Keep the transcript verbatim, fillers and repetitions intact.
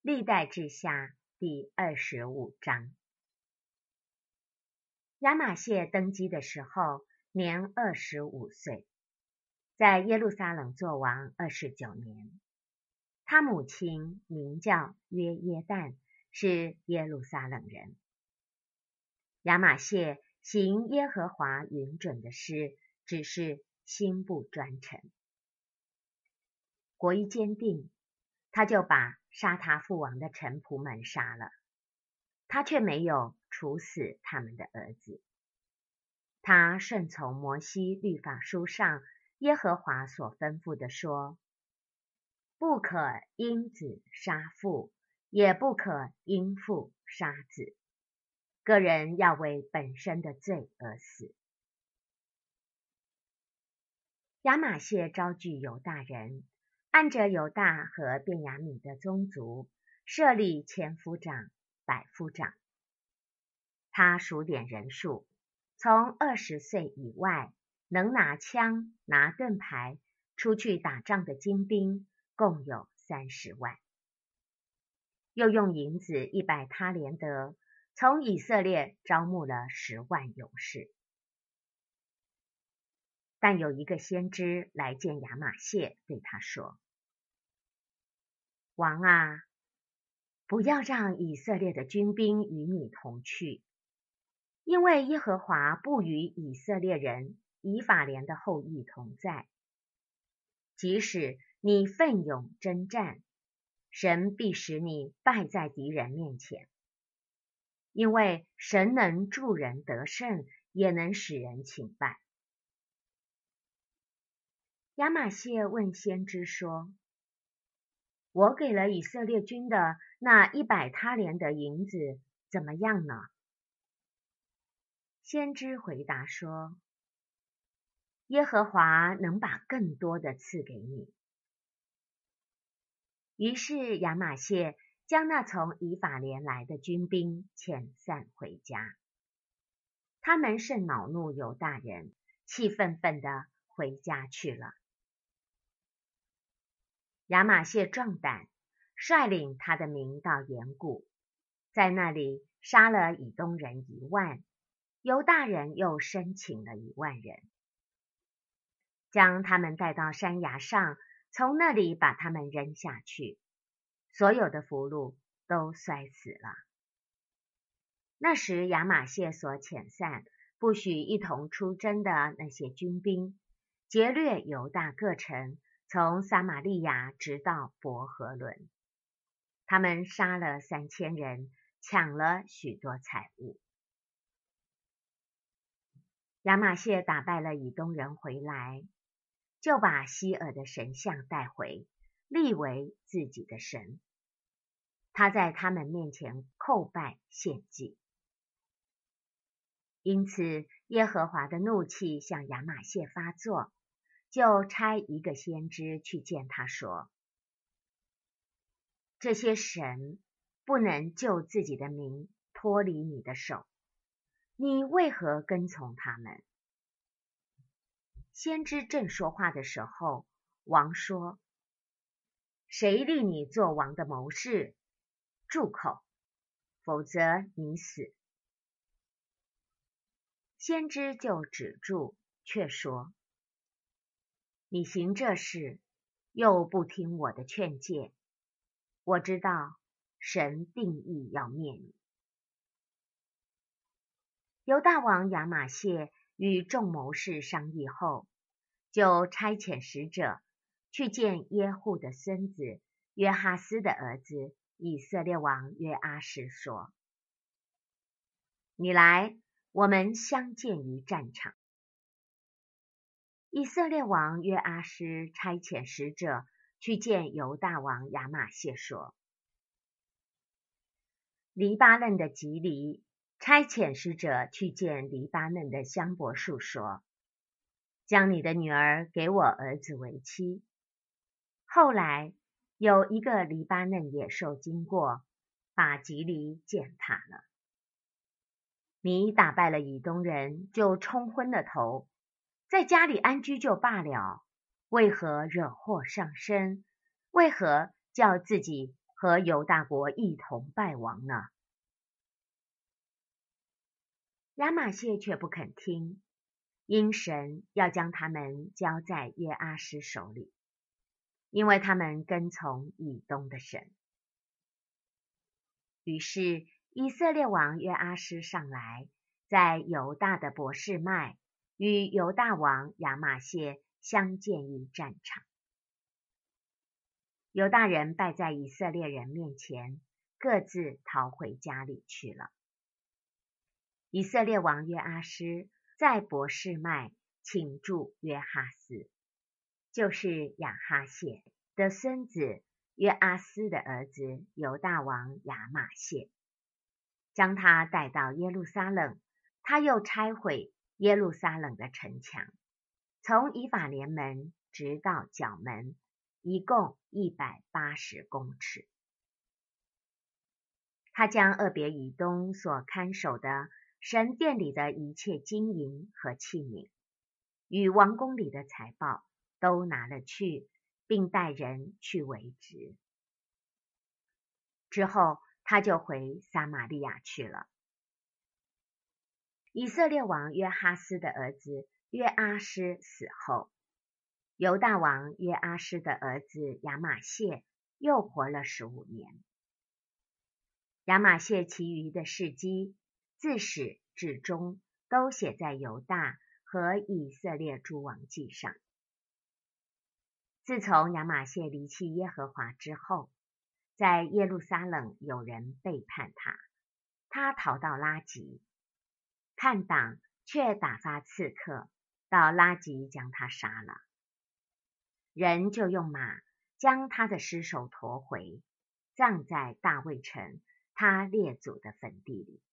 历代志下第二十五章。亚玛谢登基的时候，年二十五岁，在耶路撒冷作王二十九年。他母亲名叫约耶旦，是耶路撒冷人。亚玛谢行耶和华允准的事，只是心不专诚。国一坚定，他就把杀他父王的臣仆们杀了，他却没有处死他们的儿子。他顺从摩西律法书上耶和华所吩咐的说，不可因子杀父，也不可因父杀子，个人要为本身的罪而死。亚玛谢招聚犹大人，按着犹大和便雅悯的宗族，设立千夫长、百夫长。他数点人数，从二十岁以外，能拿枪、拿盾牌出去打仗的精兵，共有三十万。又用银子一百他连得，从以色列招募了十万勇士。但有一个先知来见亚玛谢，对他说：王啊，不要让以色列的军兵与你同去，因为耶和华不与以色列人以法莲的后裔同在。即使你奋勇征战，神必使你败在敌人面前，因为神能助人得胜，也能使人倾败。亚玛谢问先知说：我给了以色列军的那一百他连的银子怎么样呢？先知回答说：耶和华能把更多的赐给你。于是亚玛谢将那从以法莲来的军兵遣散回家。他们甚恼怒犹大人，气愤愤地回家去了。亚玛谢壮胆，率领他的民到岩谷，在那里杀了以东人一万，犹大人又申请了一万人，将他们带到山崖上，从那里把他们扔下去，所有的俘虏都摔死了。那时亚玛谢所遣散不许一同出征的那些军兵，劫掠犹大各城，从撒玛利亚直到伯和伦。他们杀了三千人，抢了许多财物。亚玛谢打败了以东人回来，就把西珥的神像带回，立为自己的神。他在他们面前叩拜献祭。因此耶和华的怒气向亚玛谢发作，就差一个先知去见他说：这些神不能救自己的民脱离你的手，你为何跟从他们？先知正说话的时候，王说：谁立你做王的谋士？住口，否则你死。先知就止住，却说：你行这事，又不听我的劝诫，我知道神定义要灭你。犹大王亚玛谢与众谋士商议后，就差遣使者去见耶户的孙子约哈斯的儿子以色列王约阿施，说：你来，我们相见于战场。以色列王约阿施差遣使者去见犹大王亚玛谢，说：黎巴嫩的吉黎差遣使者去见黎巴嫩的香柏树，说：将你的女儿给我儿子为妻。后来有一个黎巴嫩野兽经过，把吉黎践踏了。你打败了以东人，就冲昏了头，在家里安居就罢了，为何惹祸上身？为何叫自己和犹大国一同败亡呢？亚玛谢却不肯听，因神要将他们交在约阿施手里，因为他们跟从以东的神。于是以色列王约阿施上来，在犹大的伯示麦与犹大王亚玛谢相见于战场。犹大人败在以色列人面前，各自逃回家里去了。以色列王约阿施在伯示麦请住约哈斯，就是亚哈谢的孙子约阿斯的儿子犹大王亚玛谢，将他带到耶路撒冷。他又拆毁耶路撒冷的城墙，从以法莲门直到角门，一共一百八十公尺。他将俄别以东所看守的神殿里的一切金银和器皿，与王宫里的财宝都拿了去，并带人去为职。之后他就回撒玛利亚去了。以色列王约哈斯的儿子约阿施死后，犹大王约阿施的儿子亚玛谢又活了十五年。亚玛谢其余的事迹，自始至终都写在犹大和以色列诸王记上。自从亚玛谢离弃耶和华之后，在耶路撒冷有人背叛他，他逃到拉吉，看党却打发刺客到拉吉将他杀了。人就用马将他的尸首驮回，葬在大卫城他列祖的坟地里。